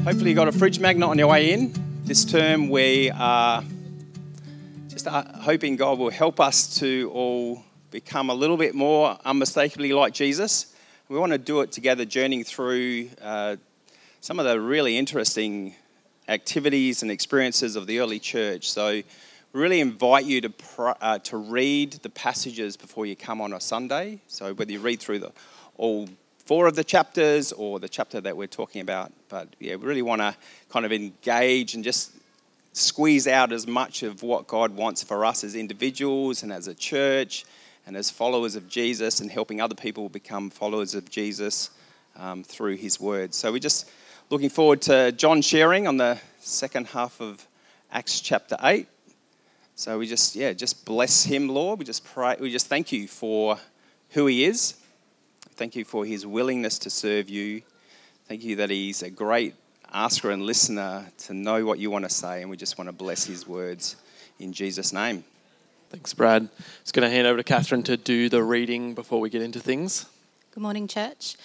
Hopefully you got a fridge magnet on your way in. This term we are just hoping God will help us to all become a little bit more unmistakably like Jesus. We want to do it together, journeying through some of the really interesting activities and experiences of the early church. So we really invite you to read the passages before you come on a Sunday. So whether you read through all 4 of the chapters or the chapter that we're talking about. But yeah, we really want to kind of engage and just squeeze out as much of what God wants for us as individuals and as a church and as followers of Jesus, and helping other people become followers of Jesus through his word. So we're just looking forward to John sharing on the second half of Acts chapter 8. So we just bless him, Lord. We just pray. We just thank you for who he is. Thank you for his willingness to serve you. Thank you that he's a great asker and listener to know what you want to say, and we just want to bless his words in Jesus' name. Thanks, Brad. Just going to hand over to Catherine to do the reading before we get into things. Good morning, church.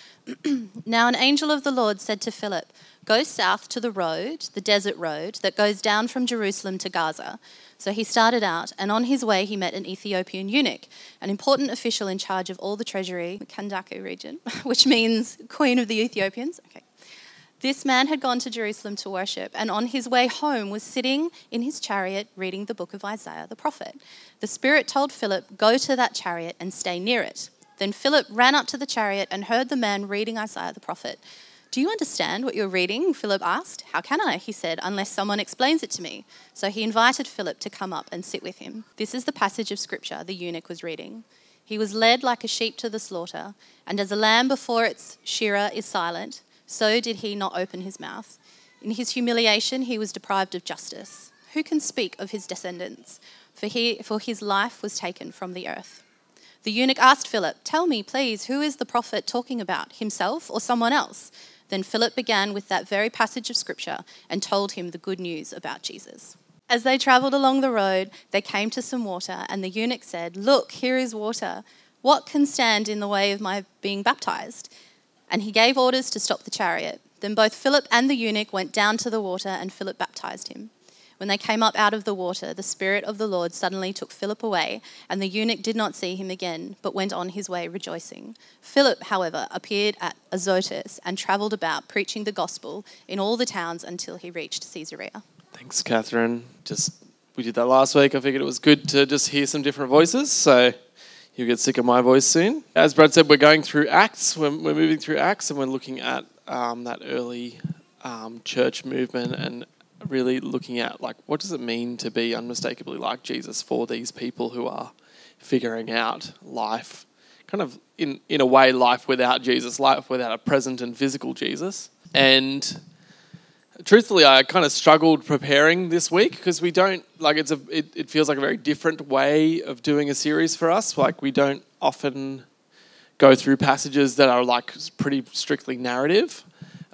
Now an angel of the Lord said to Philip, "Go south to the road, the desert road, that goes down from Jerusalem to Gaza." So he started out, and on his way he met an Ethiopian eunuch, an important official in charge of all the treasury, the Kandake region, which means Queen of the Ethiopians. Okay. This man had gone to Jerusalem to worship, and on his way home was sitting in his chariot reading the book of Isaiah the prophet. The Spirit told Philip, "Go to that chariot and stay near it." Then Philip ran up to the chariot and heard the man reading Isaiah the prophet. "Do you understand what you're reading?" Philip asked. "How can I?" he said, "unless someone explains it to me." So he invited Philip to come up and sit with him. This is the passage of scripture the eunuch was reading. "He was led like a sheep to the slaughter, and as a lamb before its shearer is silent, so did he not open his mouth. In his humiliation he was deprived of justice. Who can speak of his descendants? For his life was taken from the earth." The eunuch asked Philip, "Tell me, please, who is the prophet talking about, himself or someone else?" Then Philip began with that very passage of scripture and told him the good news about Jesus. As they travelled along the road, they came to some water, and the eunuch said, "Look, here is water. What can stand in the way of my being baptized?" And he gave orders to stop the chariot. Then both Philip and the eunuch went down to the water, and Philip baptized him. When they came up out of the water, the Spirit of the Lord suddenly took Philip away, and the eunuch did not see him again, but went on his way rejoicing. Philip, however, appeared at Azotus and travelled about preaching the gospel in all the towns until he reached Caesarea. Thanks, Catherine. We did that last week. I figured it was good to just hear some different voices, so you'll get sick of my voice soon. As Brad said, we're going through Acts. We're moving through Acts, and we're looking at that early church movement and really looking at what does it mean to be unmistakably like Jesus for these people who are figuring out life, kind of in a way, life without Jesus, life without a present and physical Jesus. And truthfully, I kind of struggled preparing this week because we don't, it feels like a very different way of doing a series for us. We don't often go through passages that are pretty strictly narrative.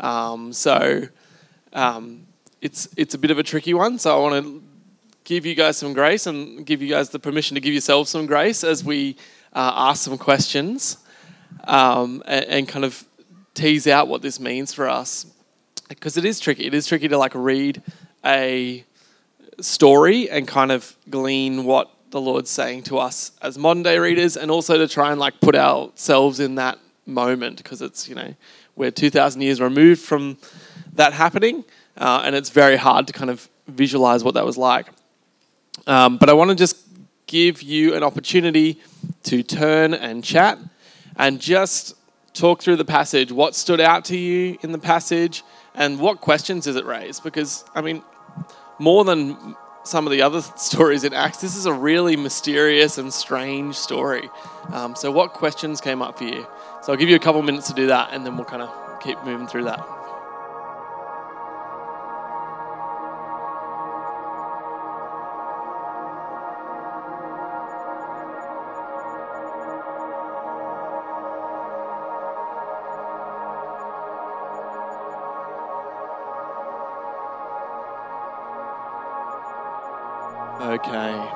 It's a bit of a tricky one, so I want to give you guys some grace and give you guys the permission to give yourselves some grace as we ask some questions and kind of tease out what this means for us. Because it is tricky. It is tricky to read a story and kind of glean what the Lord's saying to us as modern day readers, and also to try and put ourselves in that moment, because it's, we're 2,000 years removed from that happening. And it's very hard to kind of visualize what that was like. But I want to just give you an opportunity to turn and chat and just talk through the passage. What stood out to you in the passage, and what questions does it raise? Because, more than some of the other stories in Acts, this is a really mysterious and strange story. So what questions came up for you? So I'll give you a couple minutes to do that, and then we'll kind of keep moving through that. Okay.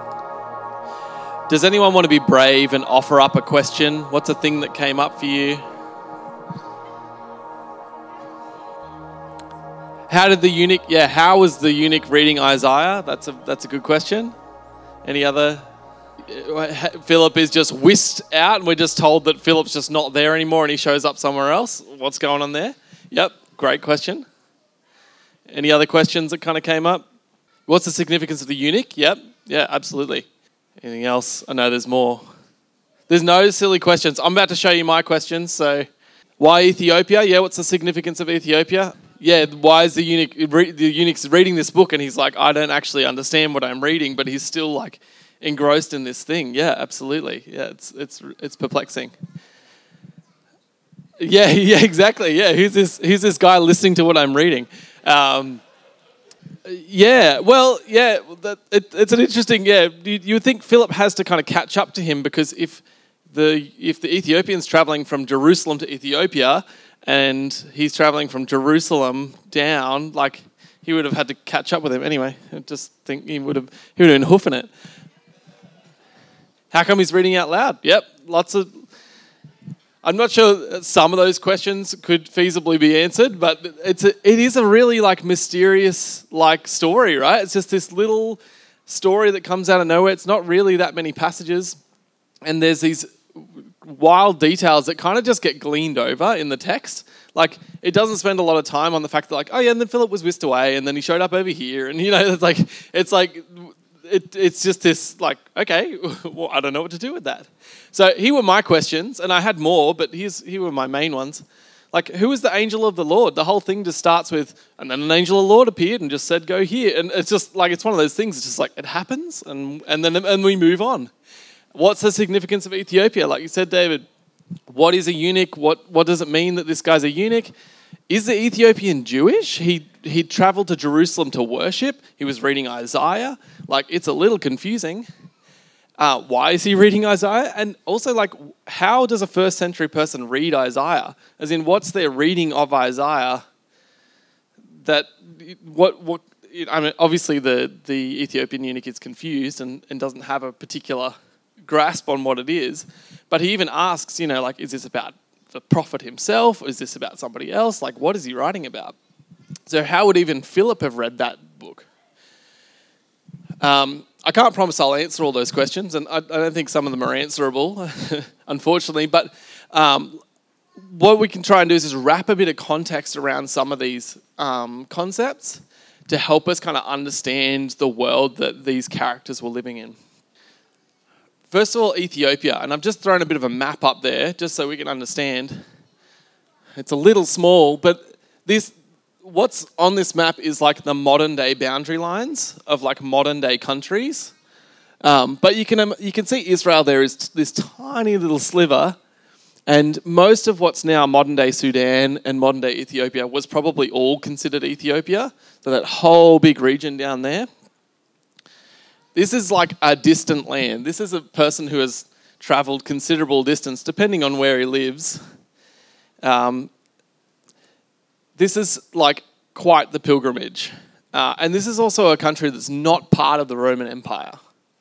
Does anyone want to be brave and offer up a question? What's a thing that came up for you? How was the eunuch reading Isaiah? That's a good question. Any other? Philip is just whisked out and we're just told that Philip's just not there anymore and he shows up somewhere else. What's going on there? Yep, great question. Any other questions that kind of came up? What's the significance of the eunuch? Yep, yeah, absolutely. Anything else? I know there's more. There's no silly questions. I'm about to show you my questions. So, why Ethiopia? Yeah, what's the significance of Ethiopia? Yeah, why is the eunuch's reading this book and he's like, I don't actually understand what I'm reading, but he's still like engrossed in this thing. Yeah, absolutely. Yeah, it's perplexing. Yeah, exactly. Yeah, who's this guy listening to what I'm reading? It's an interesting. Yeah, you would think Philip has to kind of catch up to him because if the Ethiopian's traveling from Jerusalem to Ethiopia and he's traveling from Jerusalem down, like he would have had to catch up with him anyway. I just think he would have been hoofing it. How come he's reading out loud? Yep, I'm not sure some of those questions could feasibly be answered, but it is a really like mysterious like story, right? It's just this little story that comes out of nowhere. It's not really that many passages, and there's these wild details that kind of just get gleaned over in the text. Like it doesn't spend a lot of time on the fact that like, oh yeah, and then Philip was whisked away, and then he showed up over here, and it's just this like, okay, well, I don't know what to do with that. So here were my questions, and I had more, but here were my main ones. Like, who is the angel of the Lord? The whole thing just starts with, and then an angel of the Lord appeared and just said, go here. And it's just like, it's one of those things, it's just like, it happens, and then we move on. What's the significance of Ethiopia? Like you said, David, what is a eunuch? What does it mean that this guy's a eunuch? Is the Ethiopian Jewish? He traveled to Jerusalem to worship. He was reading Isaiah. Like, it's a little confusing. Why is he reading Isaiah? And also, like, how does a first century person read Isaiah? As in, what's their reading of Isaiah? I mean, obviously the Ethiopian eunuch is confused and doesn't have a particular grasp on what it is. But he even asks, like, is this about the prophet himself? Or is this about somebody else? Like, what is he writing about? So how would even Philip have read that book? I can't promise I'll answer all those questions, and I don't think some of them are answerable, unfortunately. But what we can try and do is just wrap a bit of context around some of these concepts to help us kind of understand the world that these characters were living in. First of all, Ethiopia, and I've just thrown a bit of a map up there just so we can understand. It's a little small, but what's on this map is like the modern day boundary lines of like modern day countries. But you can see Israel there is this tiny little sliver, and most of what's now modern day Sudan and modern day Ethiopia was probably all considered Ethiopia. So that whole big region down there. This is like a distant land. This is a person who has traveled considerable distance, depending on where he lives. This is like quite the pilgrimage. And this is also a country that's not part of the Roman Empire.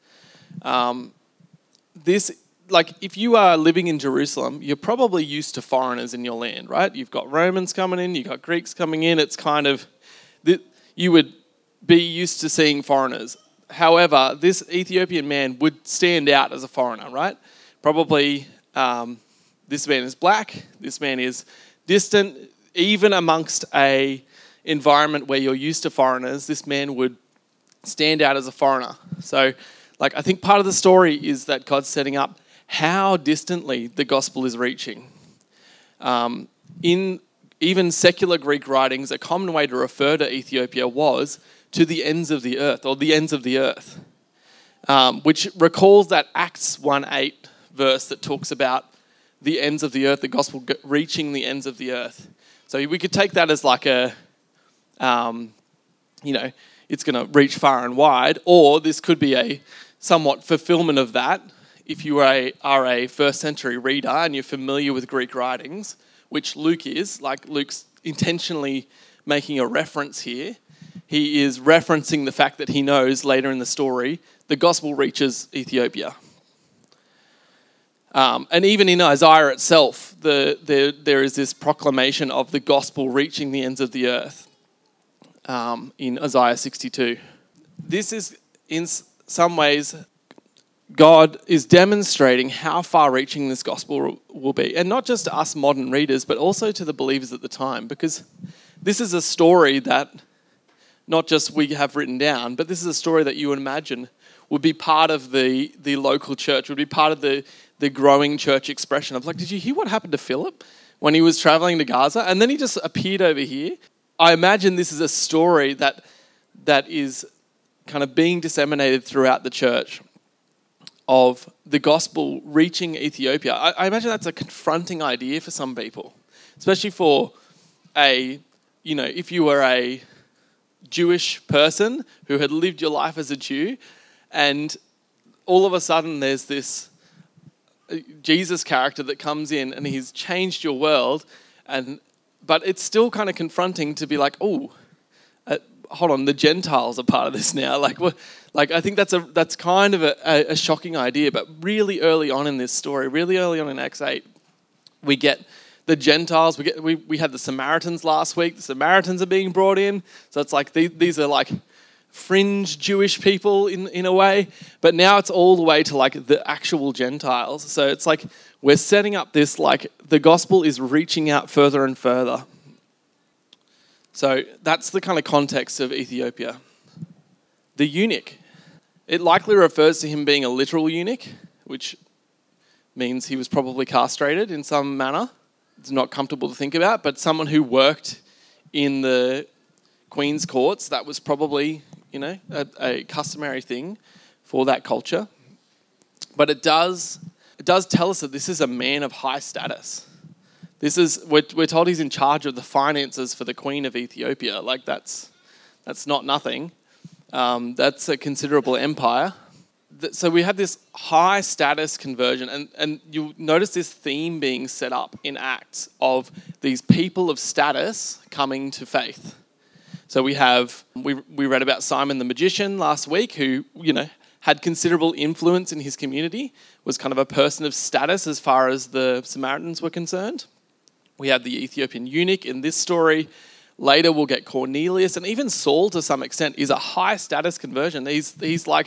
If you are living in Jerusalem, you're probably used to foreigners in your land, right? You've got Romans coming in, you've got Greeks coming in. It's kind of, you would be used to seeing foreigners. However, this Ethiopian man would stand out as a foreigner, right? Probably this man is black, this man is distant. Even amongst a environment where you're used to foreigners, this man would stand out as a foreigner. So, I think part of the story is that God's setting up how distantly the gospel is reaching. In even secular Greek writings, a common way to refer to Ethiopia was to the ends of the earth, or the ends of the earth, which recalls that Acts 1:8 verse that talks about the ends of the earth, the gospel reaching the ends of the earth. So we could take that as like a, it's going to reach far and wide, or this could be a somewhat fulfillment of that. If you are a first century reader and you're familiar with Greek writings, which Luke is, like Luke's intentionally making a reference here. He is referencing the fact that he knows later in the story the gospel reaches Ethiopia. And even in Isaiah itself, there is this proclamation of the gospel reaching the ends of the earth. in Isaiah 62. This is, in some ways, God is demonstrating how far-reaching this gospel will be. And not just to us modern readers, but also to the believers at the time. Because this is a story that not just we have written down, but this is a story that you would imagine would be part of the local church, would be part of the growing church expression of like, did you hear what happened to Philip when he was traveling to Gaza? And then he just appeared over here. I imagine this is a story that is kind of being disseminated throughout the church of the gospel reaching Ethiopia. I imagine that's a confronting idea for some people, especially for if you were a Jewish person who had lived your life as a Jew, and all of a sudden there's this Jesus character that comes in and he's changed your world, but it's still kind of confronting to be like, hold on, the Gentiles are part of this now. I think that's kind of a shocking idea. But really early on in this story, really early on in Acts 8, we get the Gentiles. We had the Samaritans last week. The Samaritans are being brought in, so it's like these are like fringe Jewish people in a way, but now it's all the way to like the actual Gentiles. So it's like we're setting up this, like the gospel is reaching out further and further. So that's the kind of context of Ethiopia. The eunuch, it likely refers to him being a literal eunuch, which means he was probably castrated in some manner. It's not comfortable to think about, but someone who worked in the Queen's courts, that was probably a customary thing for that culture. But it does tell us that this is a man of high status. We're told he's in charge of the finances for the Queen of Ethiopia. Like that's not nothing. That's a considerable empire. So we have this high status conversion, and you'll notice this theme being set up in Acts of these people of status coming to faith. So we read about Simon the magician last week, who had considerable influence in his community, was kind of a person of status as far as the Samaritans were concerned. We have the Ethiopian eunuch in this story. Later we'll get Cornelius, and even Saul to some extent is a high status conversion. He's like,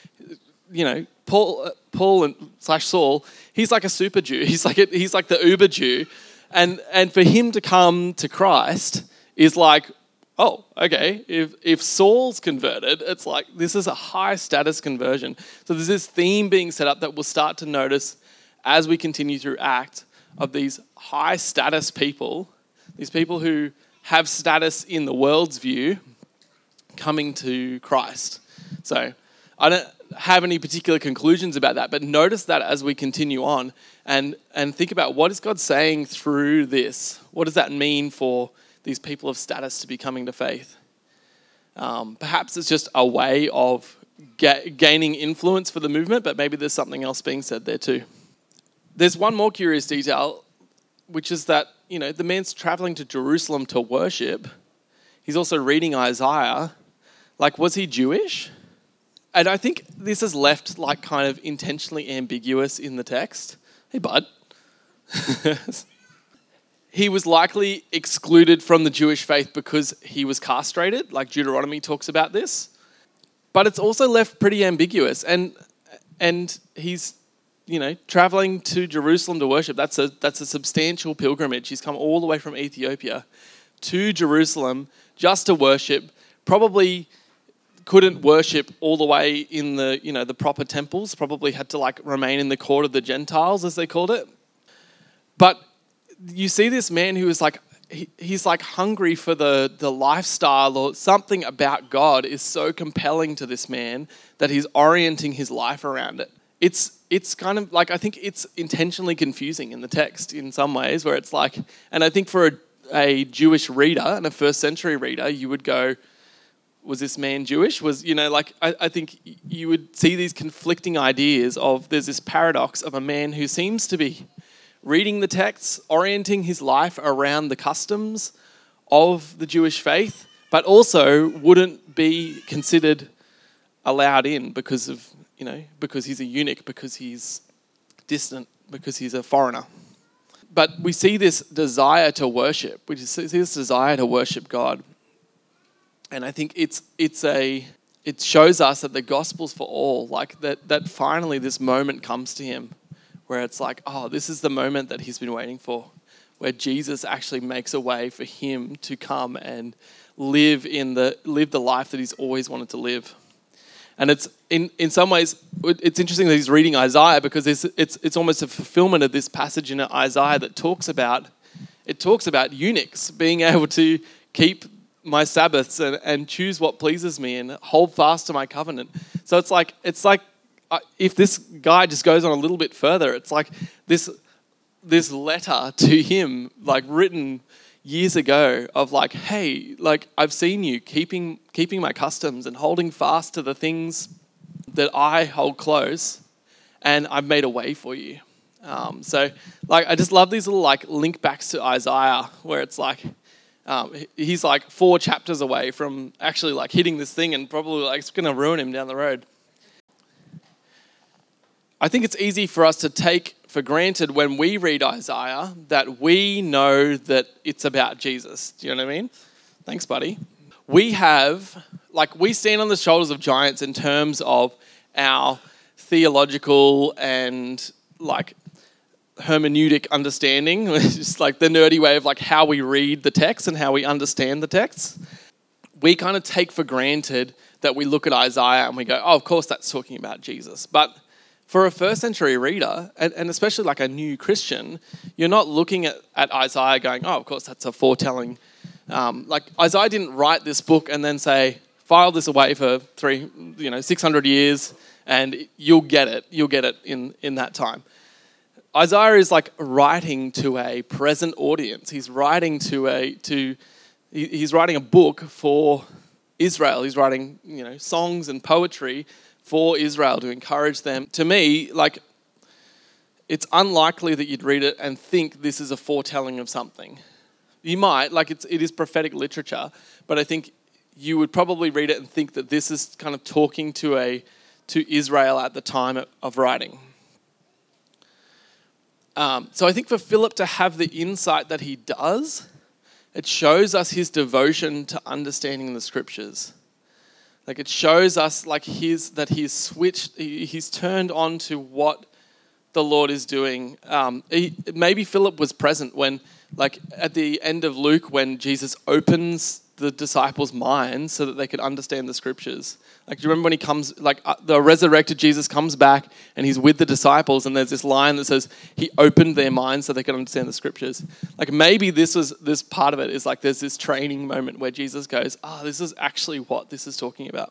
Paul and / Saul. He's like a super Jew. He's like the uber Jew, and for him to come to Christ is like, oh, okay, if Saul's converted, it's like this is a high status conversion. So there's this theme being set up that we'll start to notice as we continue through Acts of these high status people, these people who have status in the world's view, coming to Christ. So I don't have any particular conclusions about that, but notice that as we continue on and think about what is God saying through this. What does that mean for these people of status to be coming to faith? Perhaps it's just a way of gaining influence for the movement, but maybe there's something else being said there too. There's one more curious detail, which is that, the man's traveling to Jerusalem to worship. He's also reading Isaiah. Like, was he Jewish? And I think this is left like kind of intentionally ambiguous in the text. Hey, bud. He was likely excluded from the Jewish faith because he was castrated, like Deuteronomy talks about this. But it's also left pretty ambiguous. And he's, traveling to Jerusalem to worship. That's a substantial pilgrimage. He's come all the way from Ethiopia to Jerusalem just to worship. Probably couldn't worship all the way in the proper temples. Probably had to remain in the court of the Gentiles, as they called it. But you see this man who is he's hungry for the lifestyle, or something about God is so compelling to this man that he's orienting his life around it. It's kind of I think it's intentionally confusing in the text in some ways, where it's and I think for a Jewish reader and a first century reader, you would go, was this man Jewish? I think you would see these conflicting ideas of there's this paradox of a man who seems to be reading the texts, orienting his life around the customs of the Jewish faith, but also wouldn't be considered allowed in because he's a eunuch, because he's distant, because he's a foreigner. But we see this desire to worship. We see this desire to worship God. And I think it shows us that the gospel's for all, like that finally this moment comes to him where it's like, oh, this is the moment that he's been waiting for, where Jesus actually makes a way for him to come and live the life that he's always wanted to live. And it's in some ways, it's interesting that he's reading Isaiah, because it's almost a fulfillment of this passage in Isaiah that talks about eunuchs being able to keep my Sabbaths and choose what pleases me and hold fast to my covenant. So it's like if this guy just goes on a little bit further, it's like this letter to him, like written years ago, of like, hey, like I've seen you keeping my customs and holding fast to the things that I hold close, and I've made a way for you. So like I just love these little like link backs to Isaiah, where it's like he's like 4 chapters away from actually like hitting this thing, and probably like it's going to ruin him down the road. I think it's easy for us to take for granted when we read Isaiah that we know that it's about Jesus. Do you know what I mean? Thanks, buddy. We stand on the shoulders of giants in terms of our theological and like hermeneutic understanding. It's just like the nerdy way of like how we read the text and how we understand the text. We kind of take for granted that we look at Isaiah and we go, oh, of course that's talking about Jesus. But for a first century reader, and especially like a new Christian, you're not looking at Isaiah going, oh, of course that's a foretelling. Like Isaiah didn't write this book and then say, file this away for 600 years and you'll get it in that time. Isaiah is like writing to a present audience. He's writing he's writing a book for Israel. He's writing, songs and poetry for Israel to encourage them. To me, like, it's unlikely that you'd read it and think this is a foretelling of something. You might, like it is prophetic literature, but I think you would probably read it and think that this is kind of talking to Israel at the time of writing. So I think for Philip to have the insight that he does, it shows us his devotion to understanding the scriptures. Like it shows us like that he's switched, he's turned on to what the Lord is doing. Maybe Philip was present when, like at the end of Luke, when Jesus opens the disciples' minds so that they could understand the scriptures. Like, do you remember when he comes, like the resurrected Jesus comes back and he's with the disciples, and there's this line that says he opened their minds so they could understand the scriptures. Like maybe this part of it is like there's this training moment where Jesus goes, this is actually what this is talking about.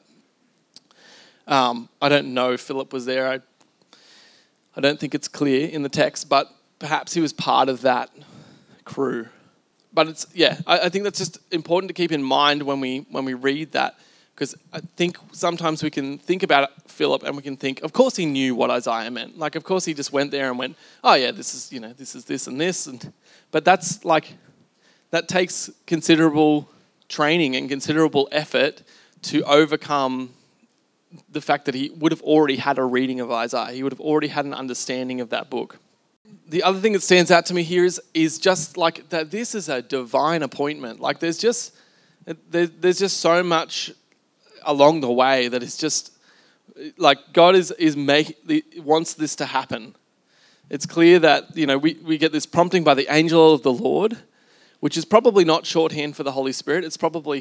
I don't know if Philip was there. I don't think it's clear in the text, but perhaps he was part of that crew. But I think that's just important to keep in mind when we read that, because I think sometimes we can think about Philip and we can think, of course he knew what Isaiah meant. Like, of course he just went there and went, oh yeah, this is this and this. But that's like, that takes considerable training and considerable effort to overcome the fact that he would have already had a reading of Isaiah. He would have already had an understanding of that book. The other thing that stands out to me here is just like that this is a divine appointment. Like there's just so much along the way that it's just like God wants this to happen. It's clear that we get this prompting by the angel of the Lord, which is probably not shorthand for the Holy Spirit. It's probably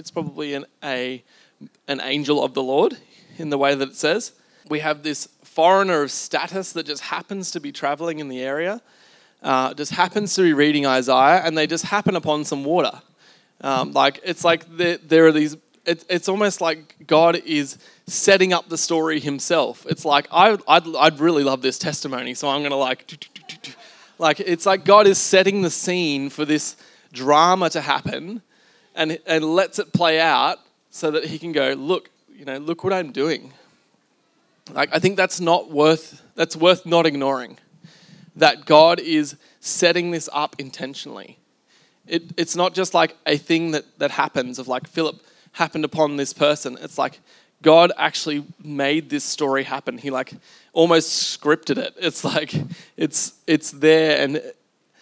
an angel of the Lord in the way that it says. We have this foreigner of status that just happens to be traveling in the area, just happens to be reading Isaiah, and they just happen upon some water. It's like there are these. It's almost like God is setting up the story himself. It's like I'd really love this testimony, so I'm gonna it's like God is setting the scene for this drama to happen, and lets it play out so that he can go, look what I'm doing. Like, I think that's worth not ignoring, that God is setting this up intentionally. It's not just like a thing that happens of like Philip happened upon this person. It's like God actually made this story happen. He like almost scripted it. It's like it's there, and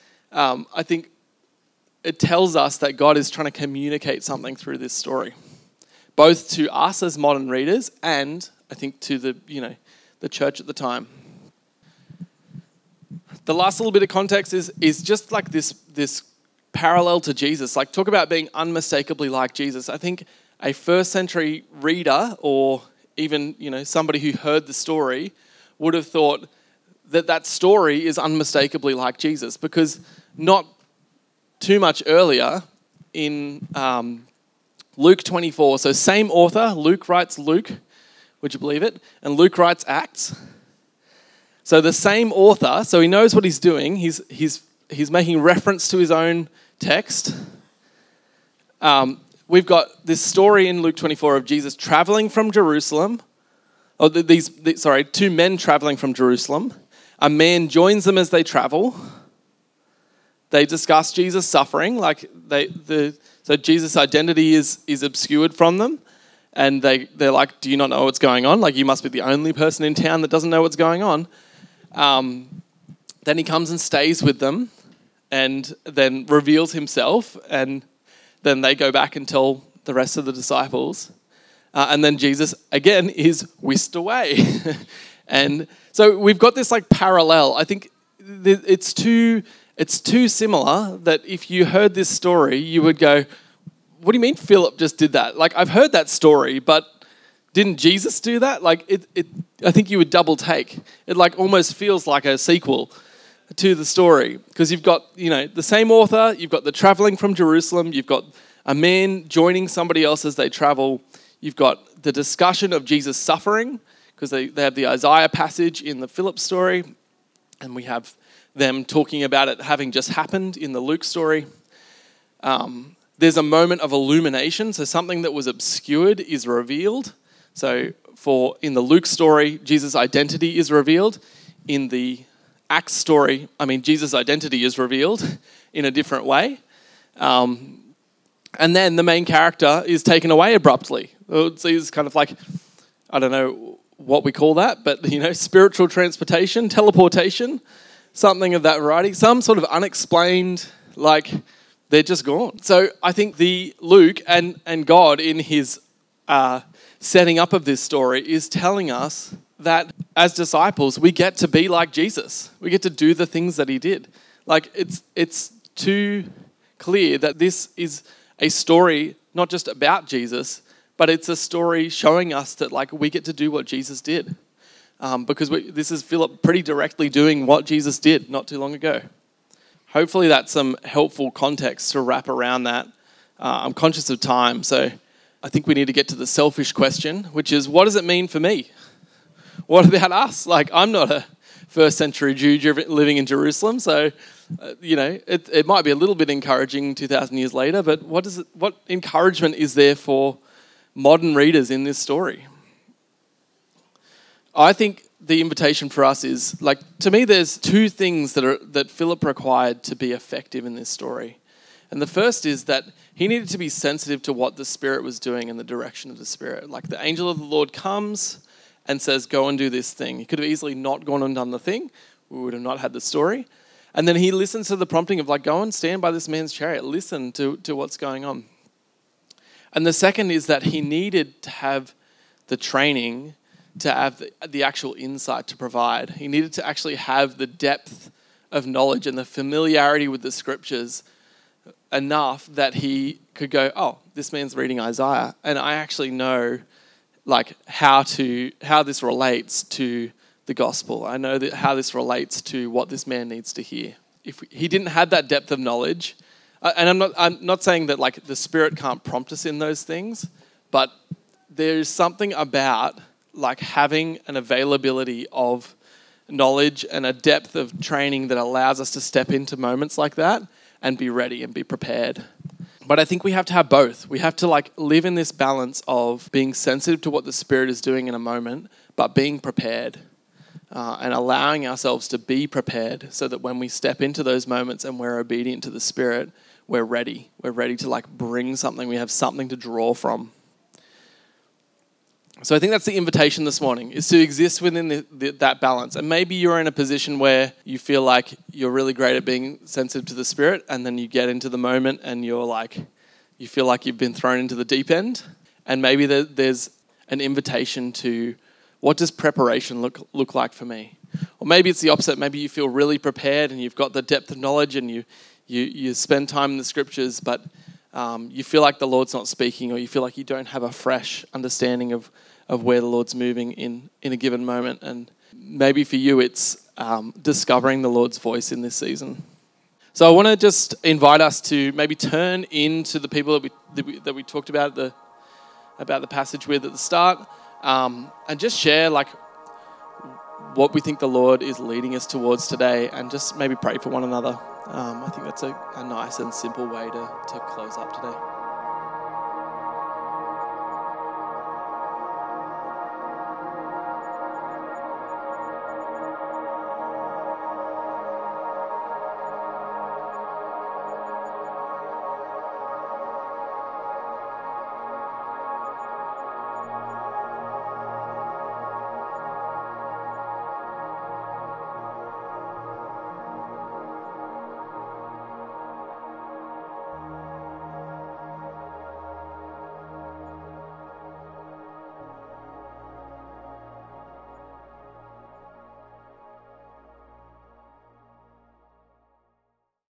I think it tells us that God is trying to communicate something through this story. both to us as modern readers and I think to the church at the time. The last little bit of context is just like this parallel to Jesus. Like, talk about being unmistakably like Jesus. I think a first century reader, or even somebody who heard the story, would have thought that story is unmistakably like Jesus, because not too much earlier in Luke 24, so same author, Luke writes Luke, would you believe it? And Luke writes Acts. So the same author, so he knows what he's doing. He's making reference to his own text. We've got this story in Luke 24 of Jesus traveling from Jerusalem. Two men traveling from Jerusalem. A man joins them as they travel. They discuss Jesus' suffering. So Jesus' identity is obscured from them. And they're like, do you not know what's going on? Like, you must be the only person in town that doesn't know what's going on. Then he comes and stays with them and then reveals himself. And then they go back and tell the rest of the disciples. And then Jesus, again, is whisked away. And so we've got this like parallel. I think it's too similar that if you heard this story, you would go, what do you mean Philip just did that? Like, I've heard that story, but didn't Jesus do that? Like, I think you would double take. It like almost feels like a sequel to the story, because you've got, the same author, you've got the traveling from Jerusalem, you've got a man joining somebody else as they travel, you've got the discussion of Jesus' suffering, because they have the Isaiah passage in the Philip story, and we have them talking about it having just happened in the Luke story. There's a moment of illumination, so something that was obscured is revealed. So in the Luke story, Jesus' identity is revealed. In the Acts story, Jesus' identity is revealed in a different way. And then the main character is taken away abruptly. It's kind of like, I don't know what we call that, but spiritual transportation, teleportation, something of that variety, some sort of unexplained, like, they're just gone. So I think the Luke and God in his setting up of this story is telling us that as disciples, we get to be like Jesus. We get to do the things that he did. Like, it's too clear that this is a story not just about Jesus, but it's a story showing us that like we get to do what Jesus did. Because this is Philip pretty directly doing what Jesus did not too long ago. Hopefully that's some helpful context to wrap around that. I'm conscious of time, so I think we need to get to the selfish question, which is, what does it mean for me? What about us? Like, I'm not a first century Jew living in Jerusalem, so, it might be a little bit encouraging 2,000 years later, but what encouragement is there for modern readers in this story? I think the invitation for us is, like, to me, there's two things that Philip required to be effective in this story. And the first is that he needed to be sensitive to what the Spirit was doing in the direction of the Spirit. Like, the angel of the Lord comes and says, go and do this thing. He could have easily not gone and done the thing. We would have not had the story. And then he listens to the prompting of, like, go and stand by this man's chariot. Listen to what's going on. And the second is that he needed to have the training to have the actual insight to provide. He needed to actually have the depth of knowledge and the familiarity with the scriptures enough that he could go, oh, this man's reading Isaiah, and I actually know like how this relates to the gospel. I know how this relates to what this man needs to hear. If he didn't have that depth of knowledge, and I'm not saying that like the Spirit can't prompt us in those things, but there's something about like having an availability of knowledge and a depth of training that allows us to step into moments like that and be ready and be prepared. But I think we have to have both. We have to like live in this balance of being sensitive to what the Spirit is doing in a moment, but being prepared and allowing ourselves to be prepared so that when we step into those moments and we're obedient to the Spirit, we're ready. We're ready to like bring something. We have something to draw from. So I think that's the invitation this morning, is to exist within that balance. And maybe you're in a position where you feel like you're really great at being sensitive to the Spirit, and then you get into the moment and you feel like you've been thrown into the deep end. And maybe there's an invitation to, what does preparation look like for me? Or maybe it's the opposite. Maybe you feel really prepared and you've got the depth of knowledge and you spend time in the scriptures, but you feel like the Lord's not speaking, or you feel like you don't have a fresh understanding of where the Lord's moving in a given moment. And maybe for you it's discovering the Lord's voice in this season. So I want to just invite us to maybe turn into the people that we talked about the passage with at the start, and just share like what we think the Lord is leading us towards today, and just maybe pray for one another. I think that's a nice and simple way to close up today.